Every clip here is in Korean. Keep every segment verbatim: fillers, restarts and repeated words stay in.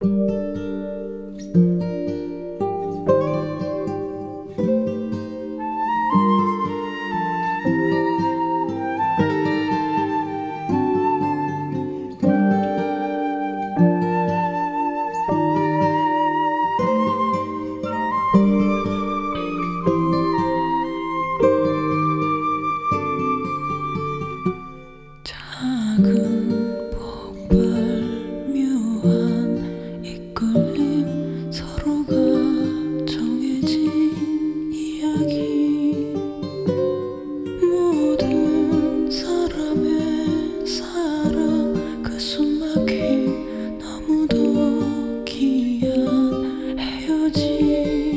작은 폭발 묘한 이끌림 서로가 정해진 이야기 모든 사람의 사랑 그 숨막힌 너무도 귀한 헤어짐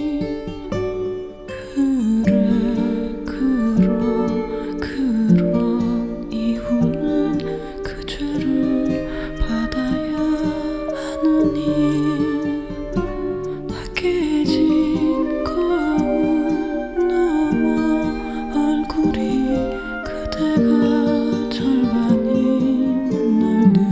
그래 그럼 그런 이후는 그 죄를 받아야 하느니 다 깨진 거울 너머 얼굴이 그대가 절반인 날들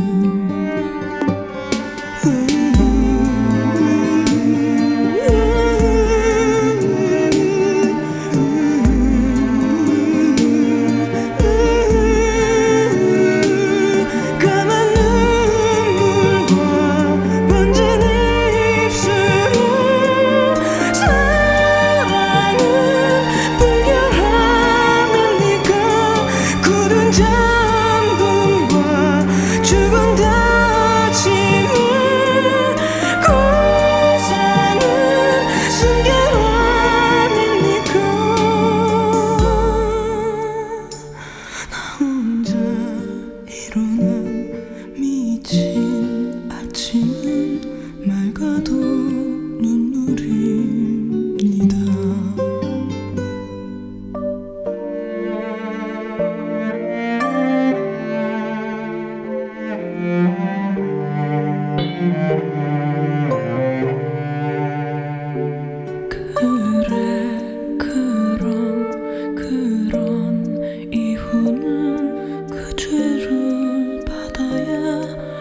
미친 아침은 맑아도 눈물입니다. 그래 그럼 그런 이후는 그 죄를 받아야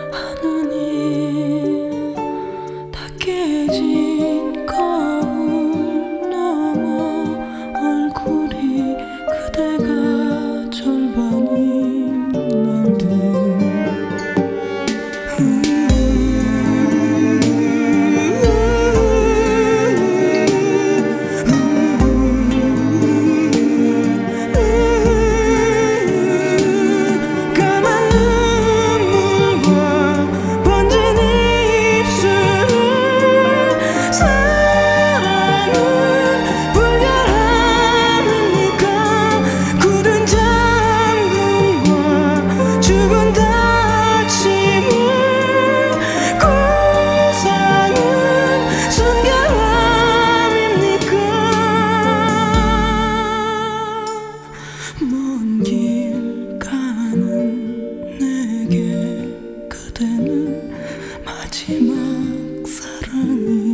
하느니 다 깨진 거울 너머 얼굴이 그대가 절반인 날들 먼 길 가는 내게 그대는 마지막 사랑이